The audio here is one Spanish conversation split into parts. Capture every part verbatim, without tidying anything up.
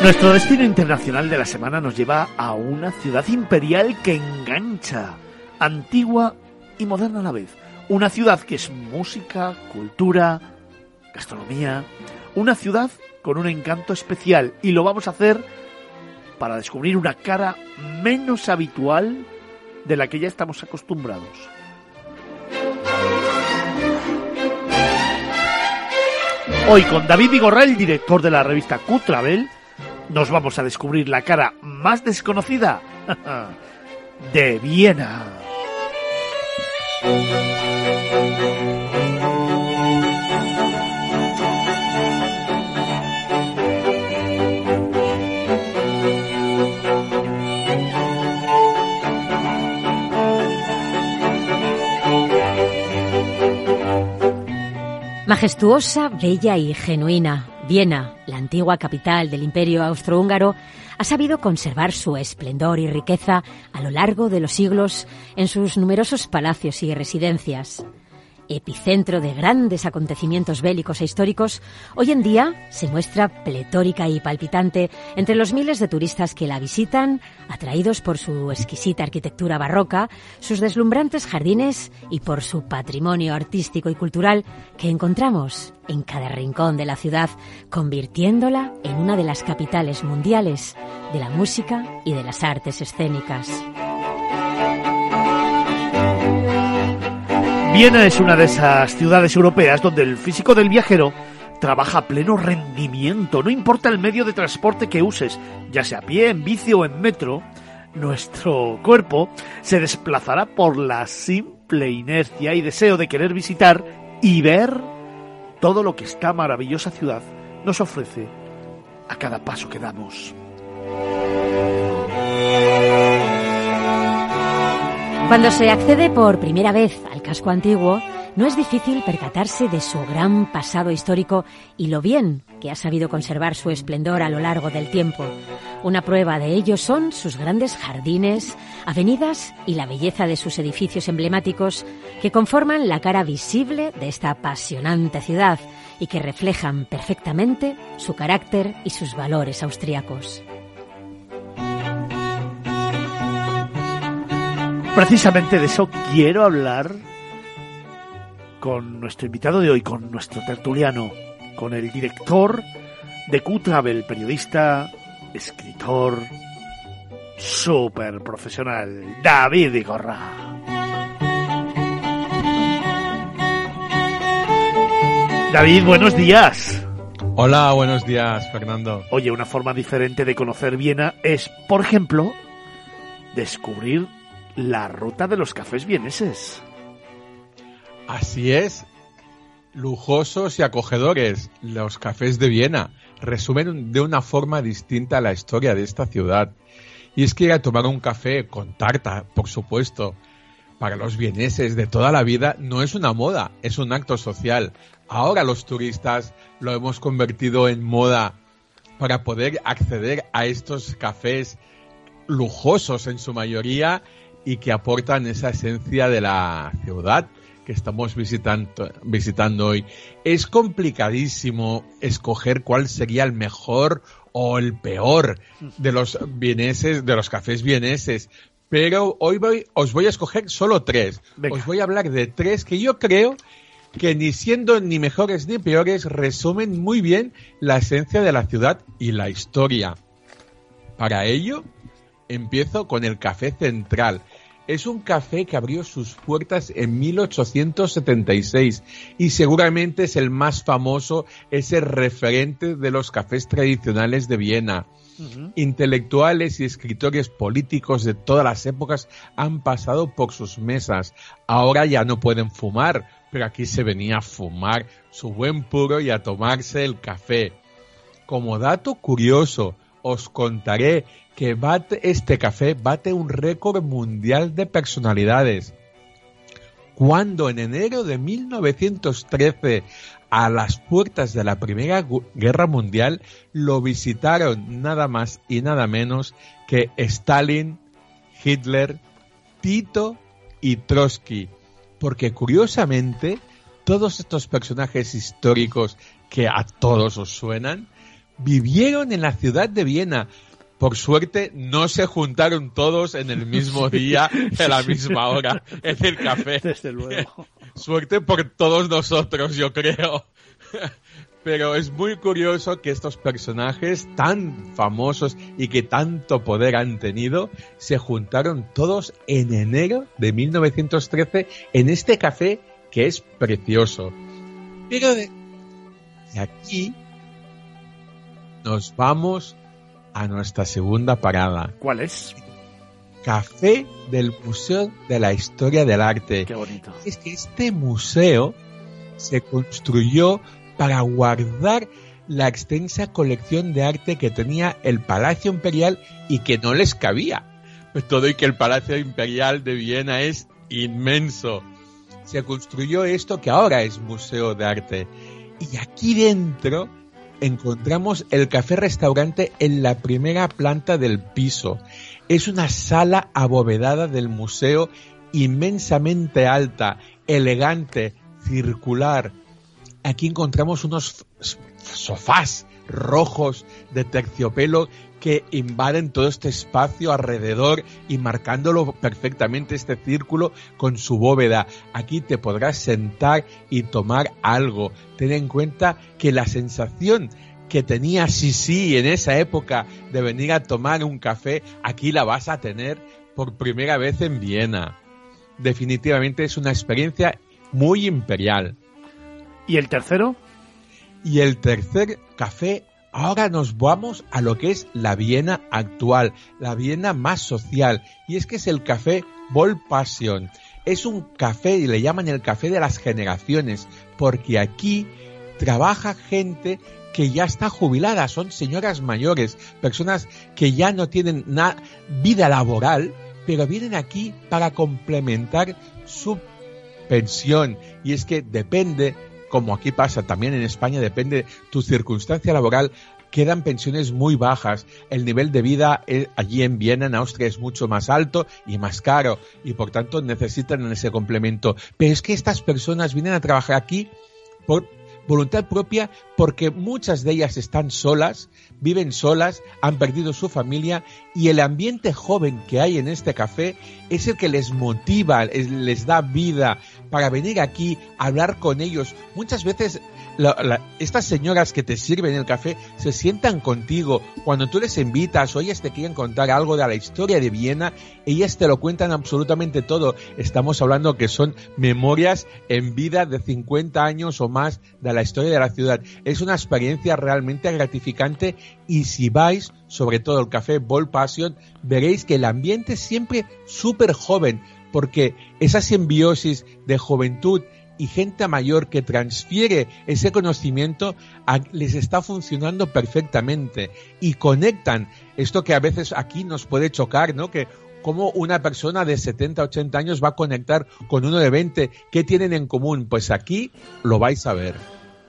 Nuestro destino internacional de la semana nos lleva a una ciudad imperial que engancha, antigua y moderna a la vez. Una ciudad que es música, cultura, gastronomía. Una ciudad con un encanto especial, y lo vamos a hacer para descubrir una cara menos habitual de la que ya estamos acostumbrados. Hoy con David Vigorra, el director de la revista Q-Travel, nos vamos a descubrir la cara más desconocida de Viena. Majestuosa, bella y genuina, Viena, la antigua capital del Imperio Austrohúngaro, ha sabido conservar su esplendor y riqueza a lo largo de los siglos en sus numerosos palacios y residencias. Epicentro de grandes acontecimientos bélicos e históricos, hoy en día se muestra pletórica y palpitante entre los miles de turistas que la visitan, atraídos por su exquisita arquitectura barroca, sus deslumbrantes jardines y por su patrimonio artístico y cultural que encontramos en cada rincón de la ciudad, convirtiéndola en una de las capitales mundiales de la música y de las artes escénicas. Viena es una de esas ciudades europeas donde el físico del viajero trabaja a pleno rendimiento. No importa el medio de transporte que uses, ya sea a pie, en bici o en metro, nuestro cuerpo se desplazará por la simple inercia y deseo de querer visitar y ver todo lo que esta maravillosa ciudad nos ofrece a cada paso que damos. Cuando se accede por primera vez al casco antiguo, no es difícil percatarse de su gran pasado histórico y lo bien que ha sabido conservar su esplendor a lo largo del tiempo. Una prueba de ello son sus grandes jardines, avenidas y la belleza de sus edificios emblemáticos que conforman la cara visible de esta apasionante ciudad y que reflejan perfectamente su carácter y sus valores austriacos. Precisamente de eso quiero hablar con nuestro invitado de hoy, con nuestro tertuliano, con el director de Q-Travel, periodista, escritor, súper profesional, David Vigorra. David, buenos días. Hola, buenos días, Fernando. Oye, una forma diferente de conocer Viena es, por ejemplo, descubrir la ruta de los cafés vieneses. Así es, lujosos y acogedores, los cafés de Viena resumen de una forma distinta la historia de esta ciudad. Y es que ir a tomar un café con tarta, por supuesto, para los vieneses de toda la vida no es una moda, es un acto social. Ahora los turistas lo hemos convertido en moda para poder acceder a estos cafés lujosos en su mayoría y que aportan esa esencia de la ciudad que estamos visitando, visitando hoy. Es complicadísimo escoger cuál sería el mejor o el peor de los vieneses, de los cafés vieneses, pero hoy voy, os voy a escoger solo tres. Venga. Os voy a hablar de tres que yo creo que ni siendo ni mejores ni peores resumen muy bien la esencia de la ciudad y la historia. Para ello, empiezo con el Café Central. Es un café que abrió sus puertas en mil ochocientos setenta y seis y seguramente es el más famoso, es el referente de los cafés tradicionales de Viena. Uh-huh. Intelectuales y escritores políticos de todas las épocas han pasado por sus mesas. Ahora ya no pueden fumar, pero aquí se venía a fumar su buen puro y a tomarse el café. Como dato curioso, os contaré que bate, este café bate un récord mundial de personalidades. Cuando en enero de mil novecientos trece, a las puertas de la Primera Guerra Mundial, lo visitaron nada más y nada menos que Stalin, Hitler, Tito y Trotsky. Porque curiosamente, todos estos personajes históricos que a todos os suenan, vivieron en la ciudad de Viena. Por suerte, no se juntaron todos en el mismo sí, día, en la misma hora, en el café. Desde luego. Suerte por todos nosotros, yo creo. Pero es muy curioso que estos personajes tan famosos y que tanto poder han tenido, se juntaron todos en enero de mil novecientos trece en este café que es precioso. Pero de aquí nos vamos a nuestra segunda parada. ¿Cuál es? Café del Museo de la Historia del Arte. Qué bonito. Es que este museo se construyó para guardar la extensa colección de arte que tenía el Palacio Imperial y que no les cabía. Pues todo y que el Palacio Imperial de Viena es inmenso. Se construyó esto que ahora es Museo de Arte. Y aquí dentro encontramos el café-restaurante en la primera planta del piso. Es una sala abovedada del museo inmensamente alta, elegante, circular. Aquí encontramos unos sofás rojos de terciopelo que invaden todo este espacio alrededor y marcándolo perfectamente este círculo con su bóveda. Aquí te podrás sentar y tomar algo. Ten en cuenta que la sensación que tenía Sisi en esa época de venir a tomar un café, aquí la vas a tener por primera vez en Viena. Definitivamente es una experiencia muy imperial. ¿Y el tercero? Y el tercer café, ahora nos vamos a lo que es la Viena actual, la Viena más social, y es que es el café Volkspasion. Es un café, y le llaman el café de las generaciones, porque aquí trabaja gente que ya está jubilada, son señoras mayores, personas que ya no tienen na- vida laboral, pero vienen aquí para complementar su pensión, y es que depende, como aquí pasa también en España, depende tu circunstancia laboral, quedan pensiones muy bajas. El nivel de vida eh, allí en Viena, en Austria, es mucho más alto y más caro, y por tanto necesitan ese complemento. Pero es que estas personas vienen a trabajar aquí por voluntad propia, porque muchas de ellas están solas, viven solas, han perdido su familia, y el ambiente joven que hay en este café es el que les motiva, les da vida para venir aquí a hablar con ellos. Muchas veces la, la, estas señoras que te sirven el café se sientan contigo cuando tú les invitas o ellas te quieren contar algo de la historia de Viena, ellas te lo cuentan absolutamente todo. Estamos hablando que son memorias en vida de cincuenta años o más de la historia de la ciudad. Es una experiencia realmente gratificante, y si vais, sobre todo el café Volkspasion, veréis que el ambiente es siempre súper joven, porque esa simbiosis de juventud y gente mayor que transfiere ese conocimiento a, les está funcionando perfectamente, y conectan esto que a veces aquí nos puede chocar, ¿no? Que cómo una persona de setenta, ochenta años va a conectar con uno de veinte. ¿Qué tienen en común? Pues aquí lo vais a ver.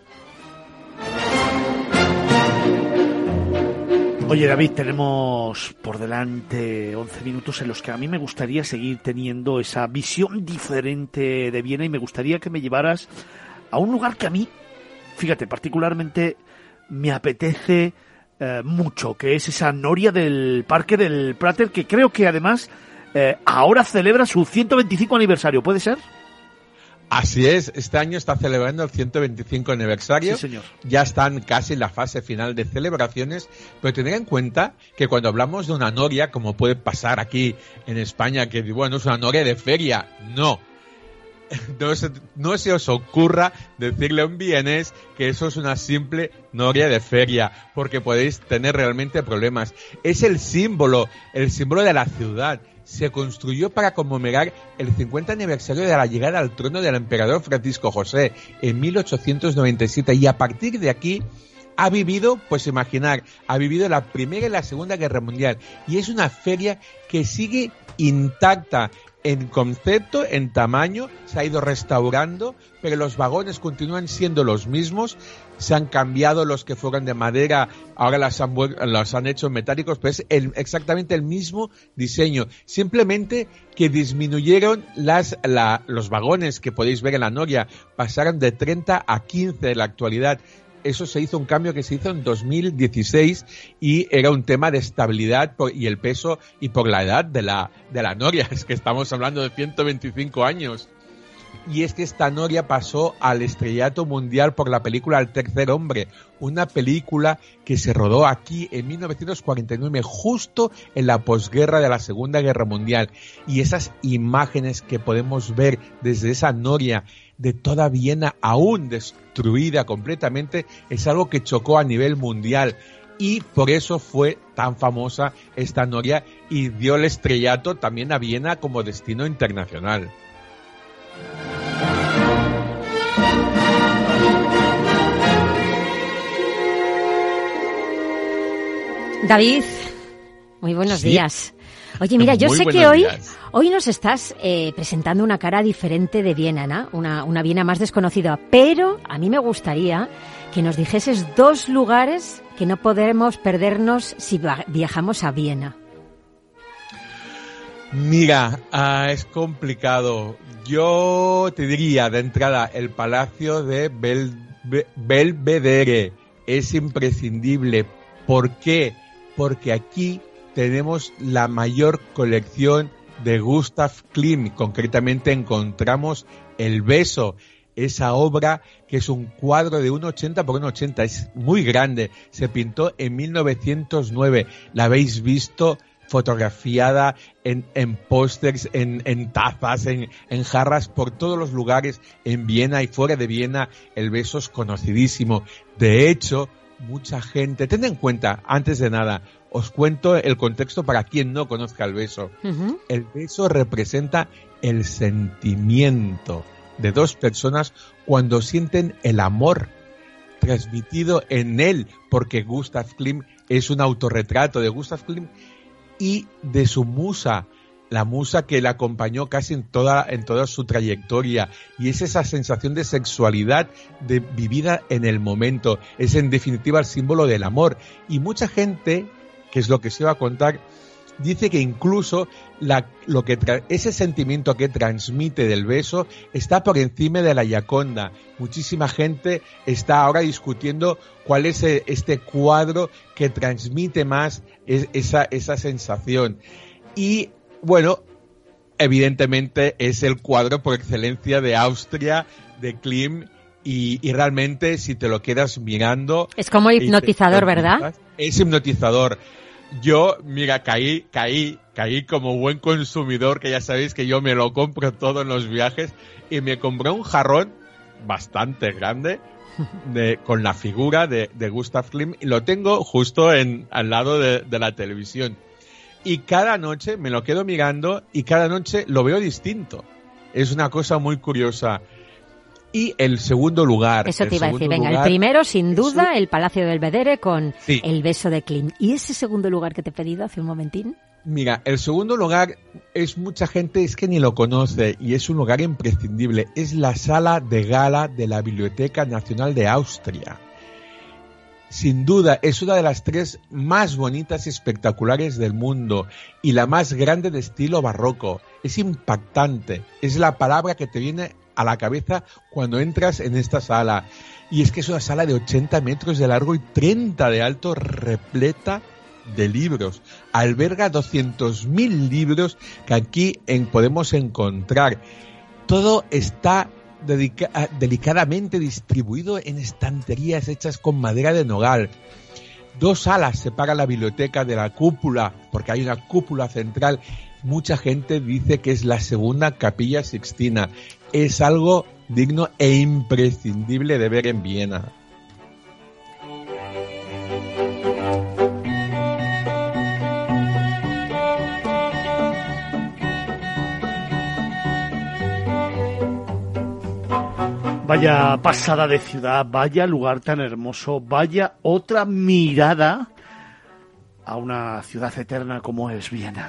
Oye, David, tenemos por delante once minutos en los que a mí me gustaría seguir teniendo esa visión diferente de Viena, y me gustaría que me llevaras a un lugar que a mí, fíjate, particularmente me apetece eh, mucho, que es esa noria del Parque del Prater, que creo que además eh, ahora celebra su ciento veinticinco aniversario, ¿puede ser? Así es, este año está celebrando el ciento veinticinco aniversario. Sí, señor. Ya están casi en la fase final de celebraciones, pero tened en cuenta que cuando hablamos de una noria, como puede pasar aquí en España, que bueno, es una noria de feria, no. No se, no se os ocurra decirle a un vienés que eso es una simple noria de feria, porque podéis tener realmente problemas. Es el símbolo, el símbolo de la ciudad. Se construyó para conmemorar el cincuenta aniversario de la llegada al trono del emperador Francisco José en mil ochocientos noventa y siete, y a partir de aquí ha vivido, pues imaginar, ha vivido la Primera y la Segunda Guerra Mundial, y es una feria que sigue intacta en concepto, en tamaño, se ha ido restaurando, pero los vagones continúan siendo los mismos. Se han cambiado los que fueron de madera, ahora las han, los han hecho metálicos, pero es el, exactamente el mismo diseño. Simplemente que disminuyeron las, la, los vagones que podéis ver en la noria, pasaron de treinta a quince en la actualidad. eso se hizo un cambio que se hizo en dos mil dieciséis y era un tema de estabilidad por, y el peso y por la edad de la, de la noria. Es que estamos hablando de ciento veinticinco años. Y es que esta noria pasó al estrellato mundial por la película El tercer hombre, una película que se rodó aquí en mil novecientos cuarenta y nueve, justo en la posguerra de la Segunda Guerra Mundial. Y esas imágenes que podemos ver desde esa noria de toda Viena aún destruida completamente es algo que chocó a nivel mundial. Y por eso fue tan famosa esta noria y dio el estrellato también a Viena como destino internacional. David, muy buenos ¿Sí? días. Oye, mira, yo Muy sé que buenos hoy, días. hoy nos estás eh, presentando una cara diferente de Viena, ¿no? Una, una Viena más desconocida, pero a mí me gustaría que nos dijeses dos lugares que no podemos perdernos si viajamos a Viena. Mira, uh, es complicado. Yo te diría de entrada el Palacio de Bel- Be- Belvedere. Es imprescindible. ¿Por qué? Porque aquí tenemos la mayor colección de Gustav Klimt. Concretamente encontramos El beso, esa obra que es un cuadro de uno ochenta por uno ochenta. Es muy grande. Se pintó en mil novecientos nueve. La habéis visto fotografiada en, en pósters, en, en tazas, en, en jarras, por todos los lugares en Viena y fuera de Viena. El beso es conocidísimo. De hecho, mucha gente, tened en cuenta, antes de nada, os cuento el contexto para quien no conozca el beso. Uh-huh. El beso representa el sentimiento de dos personas cuando sienten el amor transmitido en él, porque Gustav Klimt es un autorretrato de Gustav Klimt y de su musa, la musa que le acompañó casi en toda, en toda su trayectoria, y es esa sensación de sexualidad de vivida en el momento, es en definitiva el símbolo del amor. Y mucha gente, que es lo que se va a contar, dice que incluso la, lo que tra- ese sentimiento que transmite del beso está por encima de la Gioconda. Muchísima gente está ahora discutiendo cuál es este cuadro que transmite más es, esa, esa sensación. Y bueno, evidentemente es el cuadro por excelencia de Austria, de Klimt, y, y realmente si te lo quedas mirando... Es como hipnotizador, ¿verdad? Es hipnotizador. Yo, mira, caí, caí, caí como buen consumidor, que ya sabéis que yo me lo compro todo en los viajes, y me compré un jarrón bastante grande de, con la figura de, de Gustav Klimt, y lo tengo justo en, al lado de, de la televisión. Y cada noche me lo quedo mirando y cada noche lo veo distinto. Es una cosa muy curiosa. Y el segundo lugar. Eso te iba a decir. Venga, lugar, el primero, sin duda, eso, el Palacio de Belvedere con sí. El beso de Klimt. ¿Y ese segundo lugar que te he pedido hace un momentín? Mira, el segundo lugar es mucha gente, es que ni lo conoce y es un lugar imprescindible. Es la sala de gala de la Biblioteca Nacional de Austria. Sin duda, es una de las tres más bonitas y espectaculares del mundo y la más grande de estilo barroco. Es impactante, es la palabra que te viene a la cabeza cuando entras en esta sala. Y es que es una sala de ochenta metros de largo y treinta de alto, repleta de libros. Alberga doscientos mil libros que aquí en, podemos encontrar. Todo está dedica- delicadamente distribuido en estanterías hechas con madera de nogal. Dos salas separan la biblioteca de la cúpula, porque hay una cúpula central. Mucha gente dice que es la segunda Capilla Sixtina. Es algo digno e imprescindible de ver en Viena. Vaya pasada de ciudad, vaya lugar tan hermoso, vaya otra mirada a una ciudad eterna como es Viena.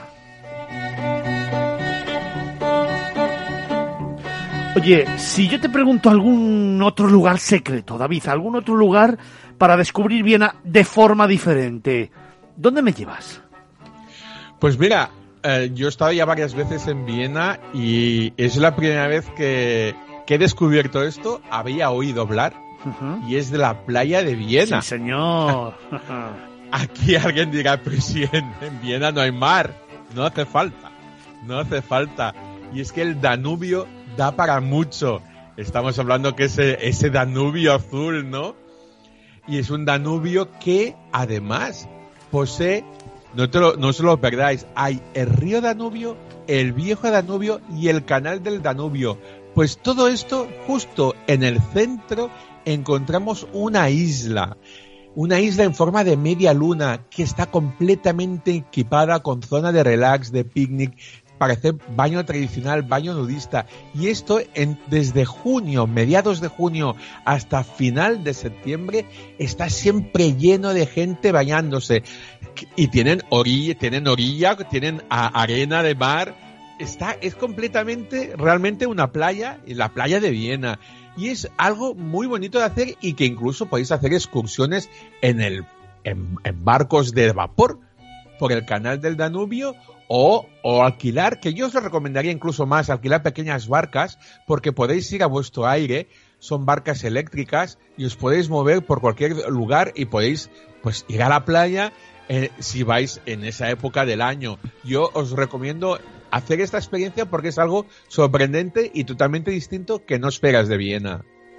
Oye, si yo te pregunto algún otro lugar secreto, David, algún otro lugar para descubrir Viena de forma diferente, ¿dónde me llevas? Pues mira, eh, yo he estado ya varias veces en Viena y es la primera vez que, que he descubierto esto. Había oído hablar Uh-huh. Y es de la playa de Viena. Sí, señor. Aquí alguien dirá, pero si en, en Viena no hay mar. No hace falta. No hace falta. Y es que el Danubio da para mucho. Estamos hablando que ese, ese Danubio azul, ¿no? Y es un Danubio que, además, posee, no, te lo, no se lo perdáis, hay el río Danubio, el viejo Danubio y el canal del Danubio. Pues todo esto, justo en el centro, encontramos una isla. Una isla en forma de media luna que está completamente equipada con zona de relax, de picnic, para hacer baño tradicional, baño nudista. Y esto en, desde junio, mediados de junio hasta final de septiembre, está siempre lleno de gente bañándose. Y tienen orilla, tienen orilla, tienen a, arena de mar. Está, es completamente, realmente una playa, la playa de Viena. Y es algo muy bonito de hacer y que incluso podéis hacer excursiones en el, en, en barcos de vapor por el canal del Danubio. O, o alquilar, que yo os lo recomendaría incluso más, alquilar pequeñas barcas, porque podéis ir a vuestro aire, son barcas eléctricas, y os podéis mover por cualquier lugar y podéis pues ir a la playa eh, si vais en esa época del año. Yo os recomiendo hacer esta experiencia porque es algo sorprendente y totalmente distinto que no esperas de Viena.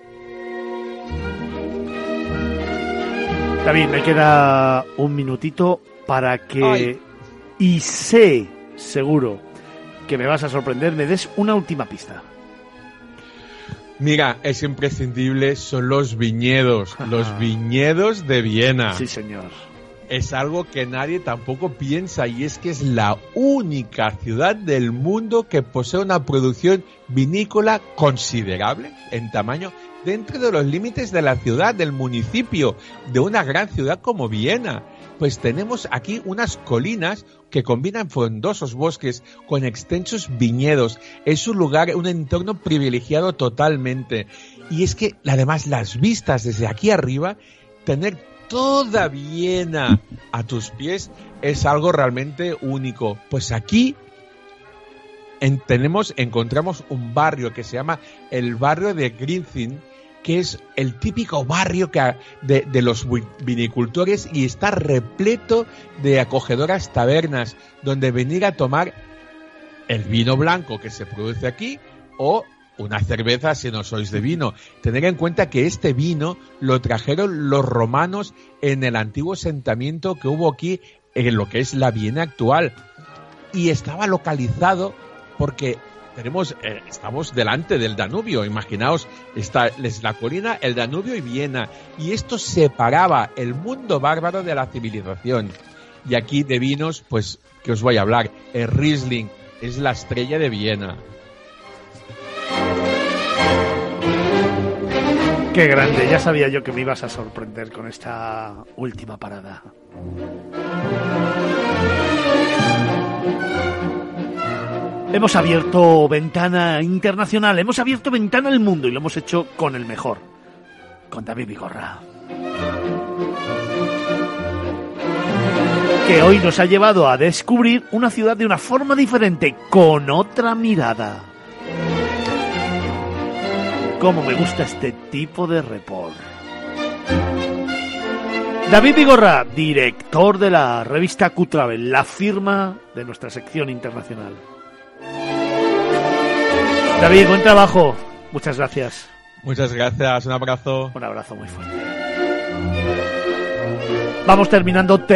David, me queda un minutito para que... Ay. Y sé, seguro, que me vas a sorprender. Me des una última pista. Mira, es imprescindible, son los viñedos. Los viñedos de Viena. Sí, señor. Es algo que nadie tampoco piensa, y es que es la única ciudad del mundo que posee una producción vinícola considerable en tamaño dentro de los límites de la ciudad, del municipio, de una gran ciudad como Viena. Pues tenemos aquí unas colinas que combinan frondosos bosques con extensos viñedos. Es un lugar, un entorno privilegiado totalmente. Y es que, además, las vistas desde aquí arriba, tener toda Viena a tus pies es algo realmente único. Pues aquí en, tenemos, encontramos un barrio que se llama el barrio de Grinzing, que es el típico barrio que, de, de los vinicultores, y está repleto de acogedoras tabernas donde venir a tomar el vino blanco que se produce aquí o una cerveza si no sois de vino. Tener en cuenta que este vino lo trajeron los romanos en el antiguo asentamiento que hubo aquí en lo que es la Viena actual, y estaba localizado porque tenemos, eh, estamos delante del Danubio. Imaginaos, está la colina, el Danubio y Viena, y esto separaba el mundo bárbaro de la civilización. Y aquí de vinos, pues, ¿qué os voy a hablar? El Riesling es la estrella de Viena. Qué grande, ya sabía yo que me ibas a sorprender con esta última parada. Hemos abierto ventana internacional, hemos abierto ventana al mundo, y lo hemos hecho con el mejor, con David Vigorra, que hoy nos ha llevado a descubrir una ciudad de una forma diferente, con otra mirada. Cómo me gusta este tipo de report. David Vigorra, director de la revista Q-Travel, la firma de nuestra sección internacional. David, buen trabajo. Muchas gracias. Muchas gracias. Un abrazo. Un abrazo muy fuerte. Vamos terminando.